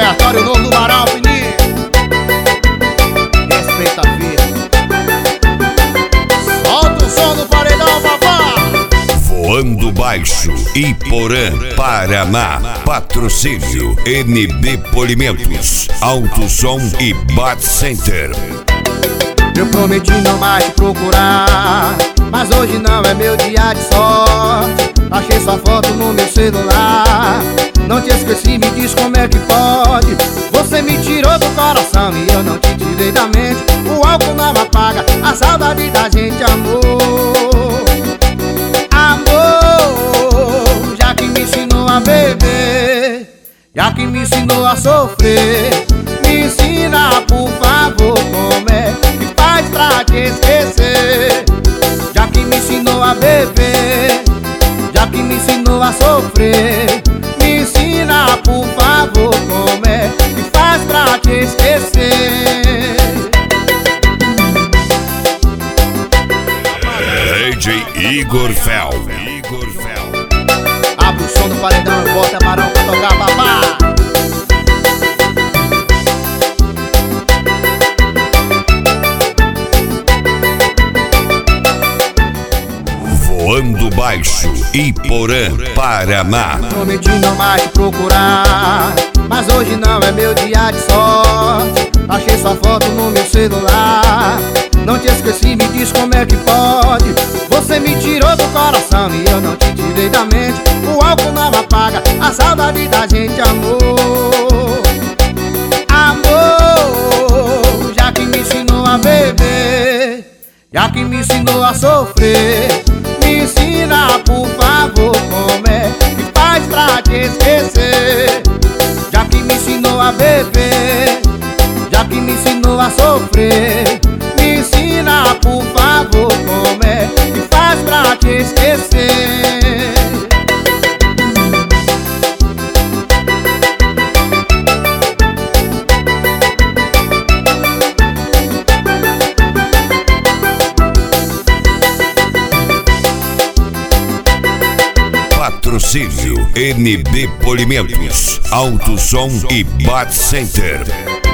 aleatório novo do Barão, Fininho. Respeita a vida. Solta o som do paredão, papá. Voando Baixo, Iporã, Paraná. Patrocínio NB Polimentos, Alto Som e Bat Center. Eu prometi não mais te procurar, mas hoje não é meu dia de sorte. Achei sua foto no meu celular, não te esqueci, me diz como é que pode. Você me tirou do coração e eu não te tirei da mente. O álcool não apaga a saudade da gente, amor. Amor, já que me ensinou a beber, já que me ensinou a sofrer, me ensina, por favor, como é que faz pra te esquecer. Já que me ensinou a beber, já que me ensinou a sofrer, me ensina, por favor, como é que faz pra te esquecer. DJ Igor Fel. Abre o som do paredão e bota Barão pra tocar, papá. Voando Baixo, Iporã, Paraná. Prometi não mais te procurar, mas hoje não é meu dia de sorte. Achei sua foto no meu celular, não te esqueci, me diz como é que pode. Você me tirou do coração e eu não te tirei da mente. O álcool não apaga a saudade da gente, amor. Amor, já que me ensinou a beber, já que me ensinou a sofrer, me ensina, por favor, como é que faz pra te esquecer. Já que me ensinou a beber, já que me ensinou a sofrer, me ensina, por favor, como é que faz pra te esquecer. Patrocínio NB Polimentos, Alto Som e Bat Center.